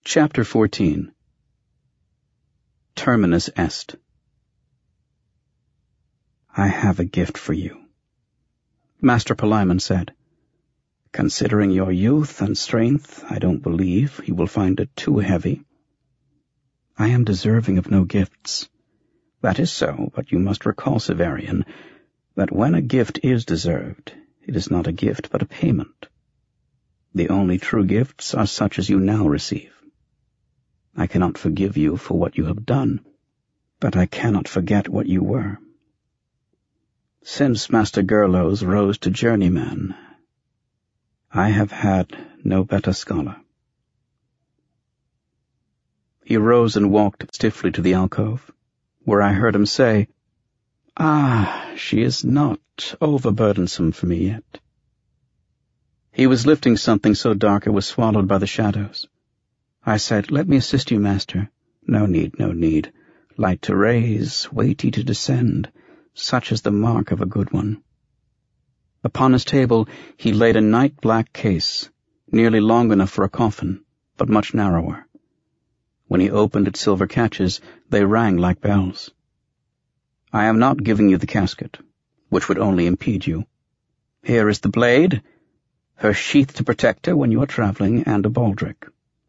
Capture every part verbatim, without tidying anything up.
Chapter fourteen. Terminus Est. I have a gift for you, Master Palimon said. Considering your youth and strength, I don't believe you will find it too heavy. I am deserving of no gifts. That is so, but you must recall, Severian, that when a gift is deserved, it is not a gift but a payment. The only true gifts are such as you now receive. I cannot forgive you for what you have done, but I cannot forget what you were. Since Master Gerlos rose to journeyman, I have had no better scholar. He rose and walked stiffly to the alcove, where I heard him say, Ah, she is not overburdensome for me yet. He was lifting something so dark it was swallowed by the shadows. I said, Let me assist you, master. No need, no need. Light to raise, weighty to descend, such is the mark of a good one. Upon his table he laid a night-black case, nearly long enough for a coffin, but much narrower. When he opened its silver catches, they rang like bells. I am not giving you the casket, which would only impede you. Here is the blade, her sheath to protect her when you are traveling, and a baldric.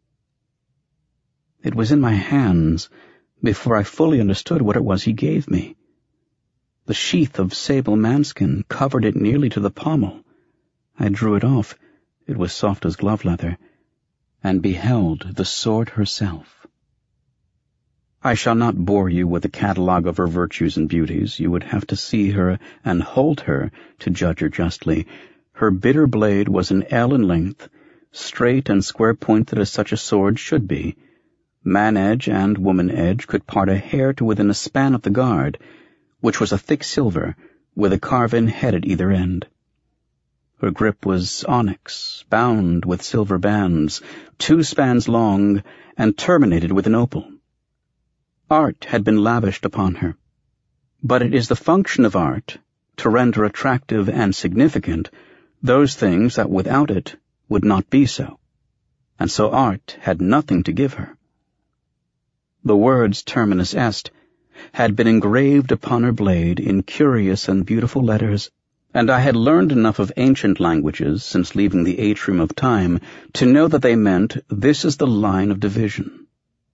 It was in my hands before I fully understood what it was he gave me. The sheath of sable manskin covered it nearly to the pommel. I drew it off, it was soft as glove leather, and beheld the sword herself. I shall not bore you with a catalogue of her virtues and beauties. You would have to see her and hold her to judge her justly. Her bitter blade was an ell in length, straight and square-pointed as such a sword should be. Man-edge and woman-edge could part a hair to within a span of the guard, which was a thick silver, with a carven head at either end. Her grip was onyx, bound with silver bands, two spans long, and terminated with an opal. Art had been lavished upon her, but it is the function of art to render attractive and significant those things that without it would not be so, and so art had nothing to give her. The words Terminus Est had been engraved upon her blade in curious and beautiful letters, and I had learned enough of ancient languages since leaving the atrium of time to know that they meant, This is the line of division.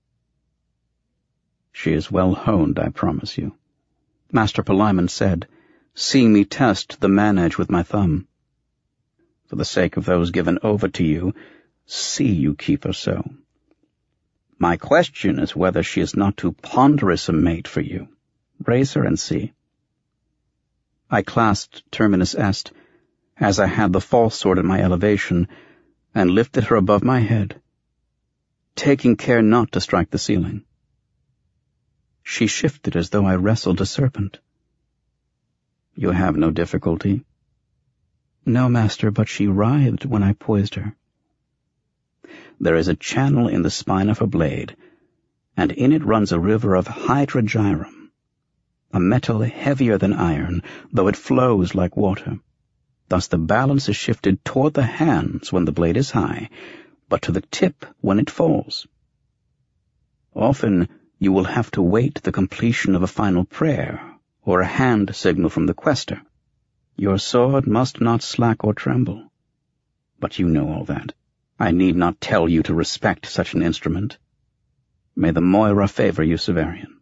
She is well honed, I promise you, Master Palimon said, seeing me test the man-edge with my thumb. For the sake of those given over to you, see you keep her so. My question is whether she is not too ponderous a mate for you. Raise her and see. I clasped Terminus Est, as I had the false sword at my elevation, and lifted her above my head, taking care not to strike the ceiling. She shifted as though I wrestled a serpent. You have no difficulty? No, master, but she writhed when I poised her. There is a channel in the spine of her blade, and in it runs a river of hydragyrum, a metal heavier than iron, though it flows like water. Thus the balance is shifted toward the hands when the blade is high, but to the tip when it falls. Often you will have to wait the completion of a final prayer, or a hand signal from the quester. Your sword must not slack or tremble. But you know all that. I need not tell you to respect such an instrument. May the Moira favor you, Severian.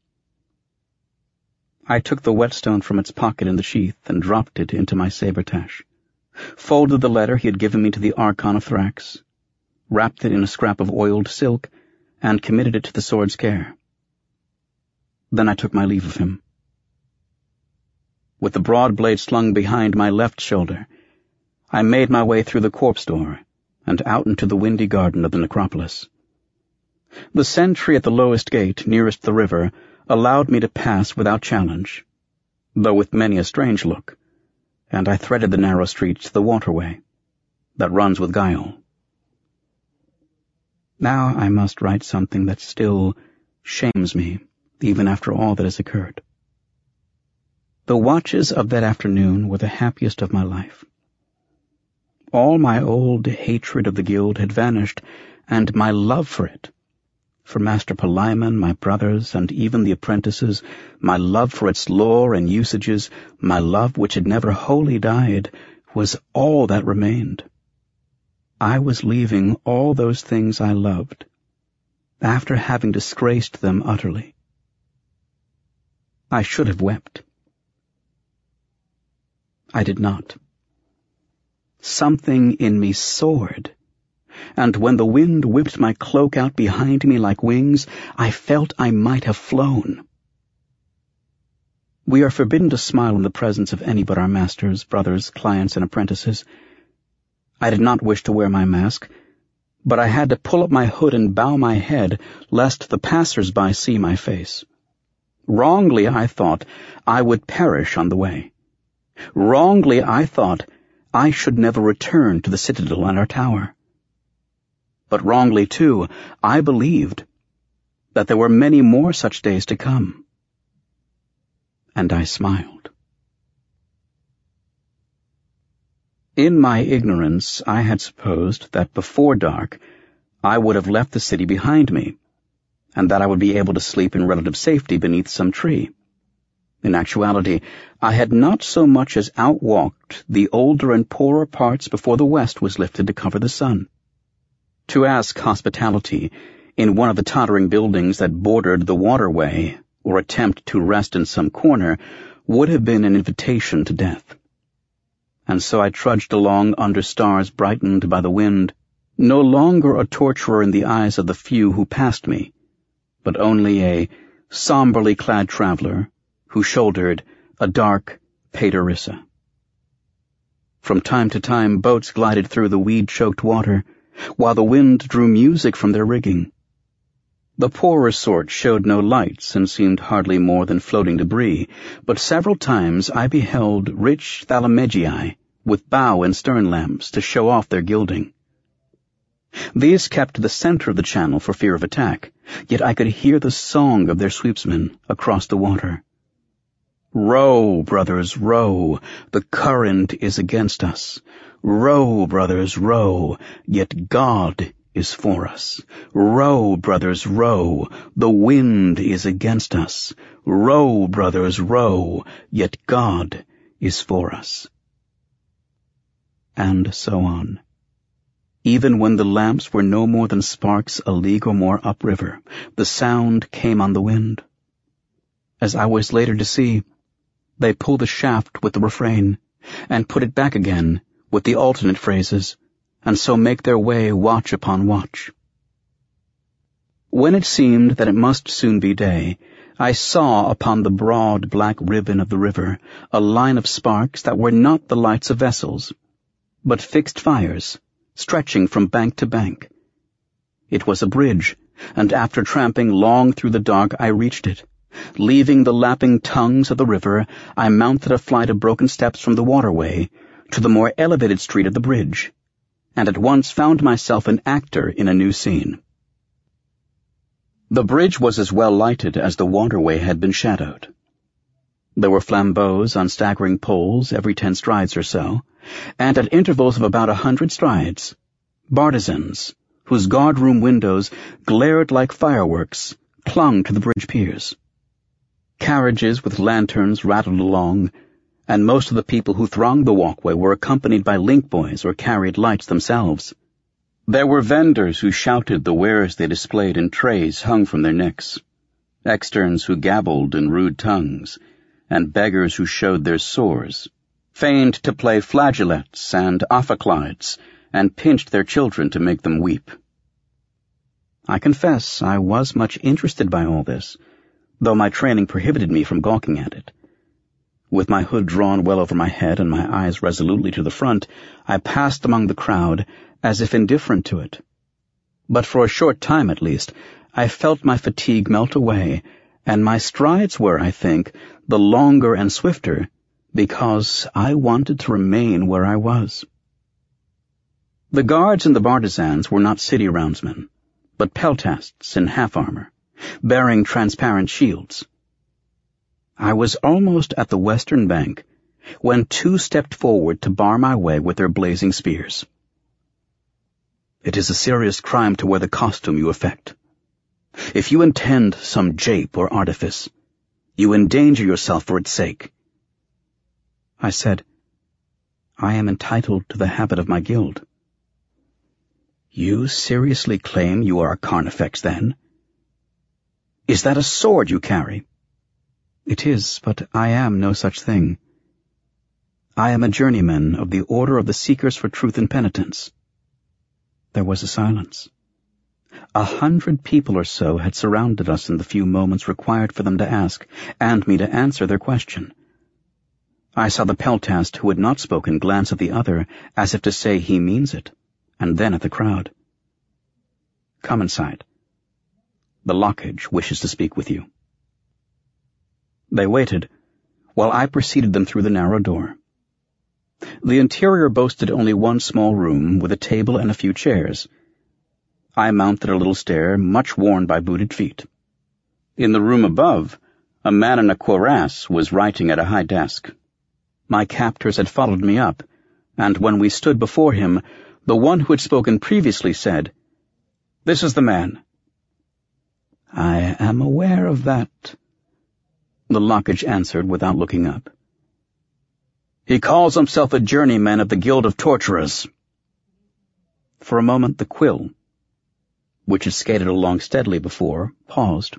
I took the whetstone from its pocket in the sheath and dropped it into my saber-tash, folded the letter he had given me to the Archon of Thrax, wrapped it in a scrap of oiled silk, and committed it to the sword's care. Then I took my leave of him. With the broad blade slung behind my left shoulder, I made my way through the corpse door and out into the windy garden of the necropolis. The sentry at the lowest gate, nearest the river, allowed me to pass without challenge, though with many a strange look, and I threaded the narrow streets to the waterway that runs with guile. Now I must write something that still shames me, even after all that has occurred. The watches of that afternoon were the happiest of my life. All my old hatred of the guild had vanished, and my love for it, for Master Palimon, my brothers, and even the apprentices, my love for its lore and usages, my love which had never wholly died, was all that remained. I was leaving all those things I loved, after having disgraced them utterly. I should have wept. I did not. Something in me soared, and when the wind whipped my cloak out behind me like wings, I felt I might have flown. We are forbidden to smile in the presence of any but our masters, brothers, clients, and apprentices. I did not wish to wear my mask, but I had to pull up my hood and bow my head, lest the passers-by see my face. Wrongly, I thought, I would perish on the way. Wrongly, I thought, I should never return to the citadel and our tower. But wrongly, too, I believed that there were many more such days to come. And I smiled. In my ignorance, I had supposed that before dark I would have left the city behind me, and that I would be able to sleep in relative safety beneath some tree. In actuality, I had not so much as outwalked the older and poorer parts before the west was lifted to cover the sun. To ask hospitality in one of the tottering buildings that bordered the waterway, or attempt to rest in some corner, would have been an invitation to death. And so I trudged along under stars brightened by the wind, no longer a torturer in the eyes of the few who passed me, but only a somberly clad traveler who shouldered a dark paterissa. From time to time boats glided through the weed-choked water, while the wind drew music from their rigging. The poorer sort showed no lights and seemed hardly more than floating debris, but several times I beheld rich thalamegii with bow and stern lamps to show off their gilding. These kept to the center of the channel for fear of attack, yet I could hear the song of their sweepsmen across the water. Row, brothers, row, the current is against us. Row, brothers, row, yet God is for us. Row, brothers, row, the wind is against us. Row, brothers, row, yet God is for us. And so on. Even when the lamps were no more than sparks a league or more upriver, the sound came on the wind. As I was later to see, they pull the shaft with the refrain, and put it back again with the alternate phrases, and so make their way watch upon watch. When it seemed that it must soon be day, I saw upon the broad black ribbon of the river a line of sparks that were not the lights of vessels, but fixed fires, stretching from bank to bank. It was a bridge, and after tramping long through the dark I reached it. Leaving the lapping tongues of the river, I mounted a flight of broken steps from the waterway to the more elevated street of the bridge, and at once found myself an actor in a new scene. The bridge was as well lighted as the waterway had been shadowed. There were flambeaux on staggering poles every ten strides or so, and at intervals of about a hundred strides, bartizans, whose guard-room windows glared like fireworks, clung to the bridge piers. Carriages with lanterns rattled along, and most of the people who thronged the walkway were accompanied by link boys or carried lights themselves. There were vendors who shouted the wares they displayed in trays hung from their necks, externs who gabbled in rude tongues, and beggars who showed their sores, feigned to play flageolets and ophicleides, and pinched their children to make them weep. I confess I was much interested by all this, though my training prohibited me from gawking at it. With my hood drawn well over my head and my eyes resolutely to the front, I passed among the crowd as if indifferent to it. But for a short time at least, I felt my fatigue melt away, and my strides were, I think, the longer and swifter because I wanted to remain where I was. The guards and the bartizans were not city roundsmen, but peltasts in half-armor, bearing transparent shields. I was almost at the western bank when two stepped forward to bar my way with their blazing spears. It is a serious crime to wear the costume you affect. If you intend some jape or artifice, you endanger yourself for its sake." I said, "I am entitled to the habit of my guild." "You seriously claim you are a Carnifex, then? Is that a sword you carry?" "It is, but I am no such thing. I am a journeyman of the Order of the Seekers for Truth and Penitence." There was a silence. A hundred people or so had surrounded us in the few moments required for them to ask, and me to answer their question. I saw the Peltast who had not spoken glance at the other, as if to say he means it, and then at the crowd. "Come inside. The Lockage wishes to speak with you." They waited, while I preceded them through the narrow door. The interior boasted only one small room, with a table and a few chairs. I mounted a little stair, much worn by booted feet. In the room above, a man in a cuirass was writing at a high desk. My captors had followed me up, and when we stood before him, the one who had spoken previously said, "This is the man." "I am aware of that," the Lockage answered without looking up. "He calls himself a journeyman of the Guild of Torturers." For a moment the quill, which had skated along steadily before, paused.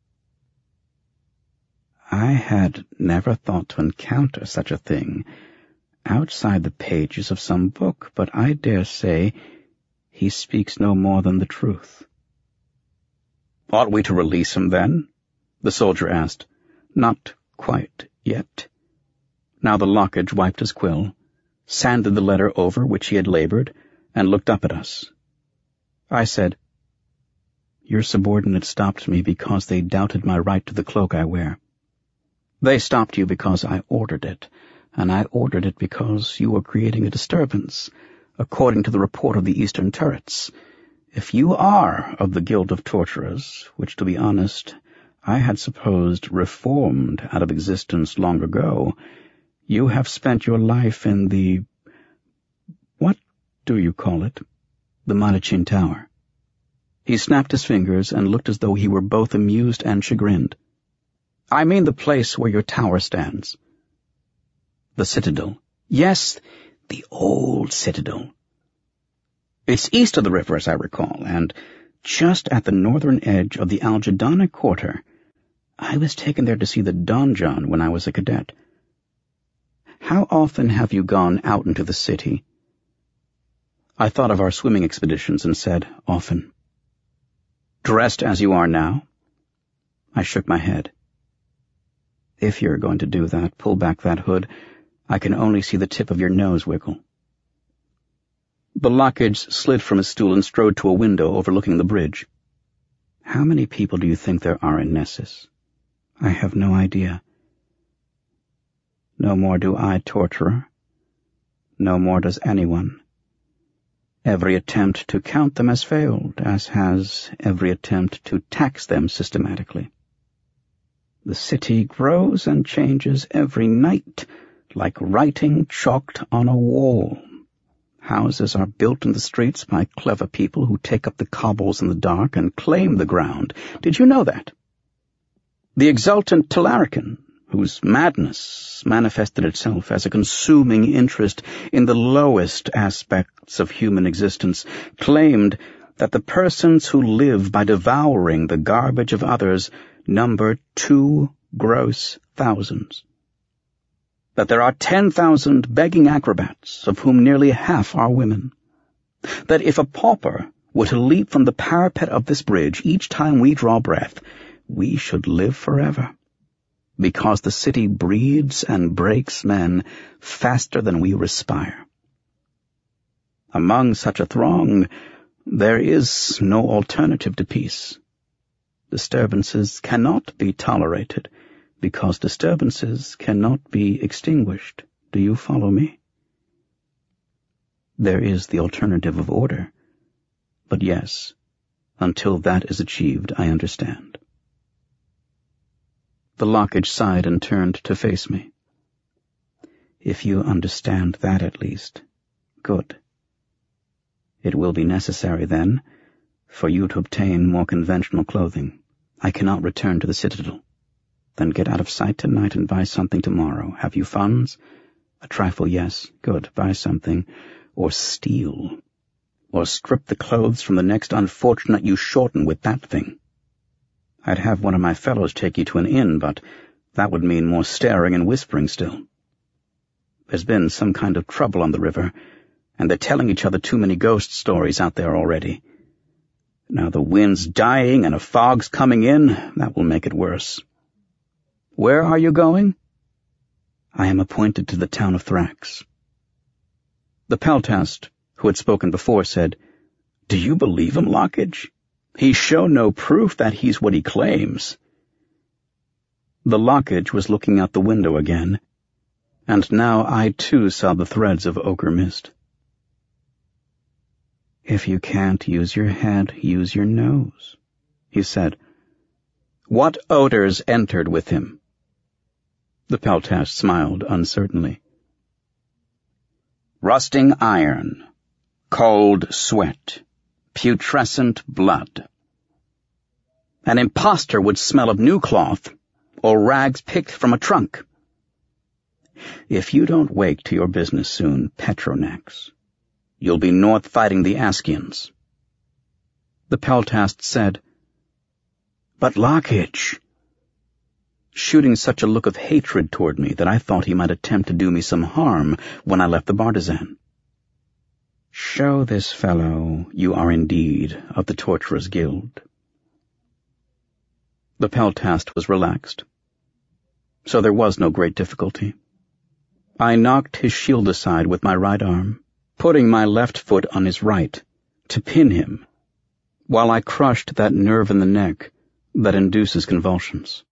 I had never thought to encounter such a thing outside the pages of some book, but I dare say he speaks no more than the truth. "Ought we to release him, then?" the soldier asked. "Not quite yet." Now the Lockage wiped his quill, sanded the letter over which he had labored, and looked up at us. I said, "Your subordinates stopped me because they doubted my right to the cloak I wear. They stopped you because I ordered it, and I ordered it because you were creating a disturbance, according to the report of the Eastern Turrets. If you are of the Guild of Torturers, which, to be honest, I had supposed reformed out of existence long ago, you have spent your life in the... what do you call it? The Monachin Tower." He snapped his fingers and looked as though he were both amused and chagrined. "I mean the place where your tower stands." "The Citadel." "Yes, the old Citadel. It's east of the river, as I recall, and just at the northern edge of the Algedana Quarter. I was taken there to see the donjon when I was a cadet." "How often have you gone out into the city?" I thought of our swimming expeditions and said, "Often." "Dressed as you are now?" I shook my head. "If you're going to do that, pull back that hood. I can only see the tip of your nose wiggle." The Lockage slid from his stool and strode to a window overlooking the bridge. "How many people do you think there are in Nessus?" "I have no idea." "No more do I, Torturer. No more does anyone. Every attempt to count them has failed, as has every attempt to tax them systematically. The city grows and changes every night, like writing chalked on a wall. Houses are built in the streets by clever people who take up the cobbles in the dark and claim the ground. Did you know that? The exultant Telarican, whose madness manifested itself as a consuming interest in the lowest aspects of human existence, claimed that the persons who live by devouring the garbage of others number two gross thousands. That there are ten thousand begging acrobats, of whom nearly half are women. That if a pauper were to leap from the parapet of this bridge each time we draw breath, we should live forever, because the city breeds and breaks men faster than we respire. Among such a throng, there is no alternative to peace. Disturbances cannot be tolerated, because disturbances cannot be extinguished. Do you follow me? There is the alternative of order, but yes, until that is achieved, I understand. The Lockage sighed and turned to face me. If you understand that at least, good. It will be necessary, then, for you to obtain more conventional clothing. I cannot return to the Citadel. Then get out of sight tonight and buy something tomorrow. Have you funds? A trifle, yes. Good. Buy something. Or steal. Or strip the clothes from the next unfortunate you shorten with that thing. I'd have one of my fellows take you to an inn, but that would mean more staring and whispering still. There's been some kind of trouble on the river, and they're telling each other too many ghost stories out there already. Now the wind's dying and a fog's coming in. That will make it worse. Where are you going? I am appointed to the town of Thrax. The Peltast, who had spoken before, said, Do you believe him, Lockage? He's shown no proof that he's what he claims. The Lockage was looking out the window again, and now I too saw the threads of ochre mist. If you can't use your head, use your nose, he said. What odors entered with him? The Peltast smiled uncertainly. Rusting iron, cold sweat, putrescent blood. An impostor would smell of new cloth or rags picked from a trunk. If you don't wake to your business soon, Petronax, you'll be north fighting the Askians. The Peltast said, But Lockage, shooting such a look of hatred toward me that I thought he might attempt to do me some harm when I left the Bartizan. Show this fellow you are indeed of the Torturers' Guild. The Peltast was relaxed, so there was no great difficulty. I knocked his shield aside with my right arm, putting my left foot on his right, to pin him, while I crushed that nerve in the neck that induces convulsions.